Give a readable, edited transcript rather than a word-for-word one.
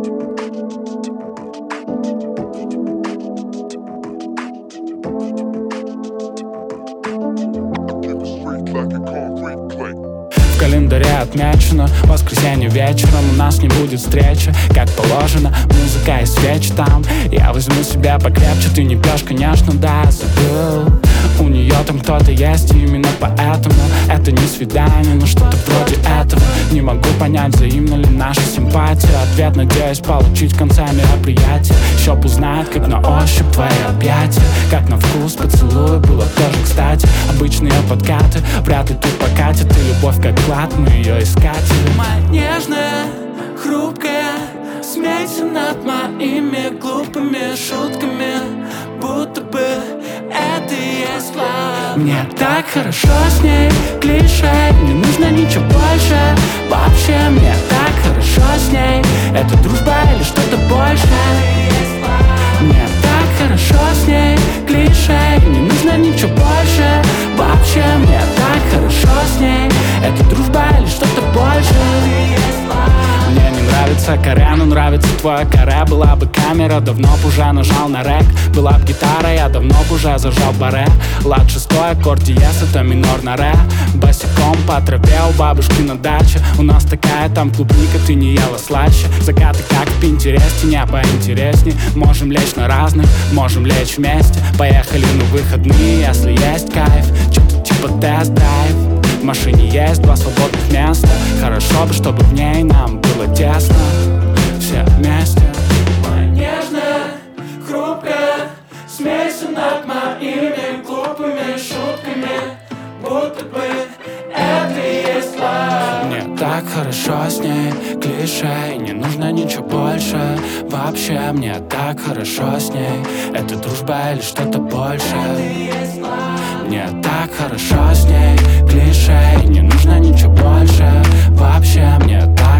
В календаре отмечено воскресенье вечером у нас не будет встречи, как положено, музыка и свечи там. Я возьму себя покрепче, ты не пьешь, конечно, да, забыл. У нее там кто-то есть, и именно поэтому это не свидание, но что-то вроде этого. Не могу понять, взаимна ли наша симпатия. Ответ надеюсь получить в конце мероприятия. Еще б узнать, как на ощупь твои объятия, как на вкус поцелуй было тоже кстати. Обычные подкаты вряд ли тут покатят, и любовь как клад, мы ее искатели. Моя нежная, хрупкая, смейся над моими глупыми шутками, будто бы это и есть лав. Мне так хорошо с ней, клише, не нужно ничего больше. Вообще мне так хорошо с ней, это дружба или что-то больше. Мне так хорошо с ней, клише, не нужно ничего больше. Вообще мне так хорошо с ней, это дружба или что-то больше. Мне не нравится каре, но нравится твое каре. Была бы камера, давно б уже нажал на рек. Была б гитара, я давно б уже зажал баре. Лад шестой, аккорд диез, это минор на ре. Босиком по траве у бабушки на даче. У нас такая там клубника, ты не ела слаще. Закаты как в Пинтересте, не поинтересней. Можем лечь на разных, можем лечь вместе. Поехали на выходные, если есть кайф. Что-то типа тест-драйв. В машине есть 2 свободных места. Хорошо бы, чтобы в ней нам было тесно. Все вместе. Моя нежная, хрупкая, смейся над моими глупыми шутками, будто бы это и есть лав. Мне так хорошо с ней, клише, не нужно ничего больше. Вообще мне так хорошо с ней, это дружба или что-то больше. Мне так хорошо с ней, клише, не нужно ничего больше. Вообще мне так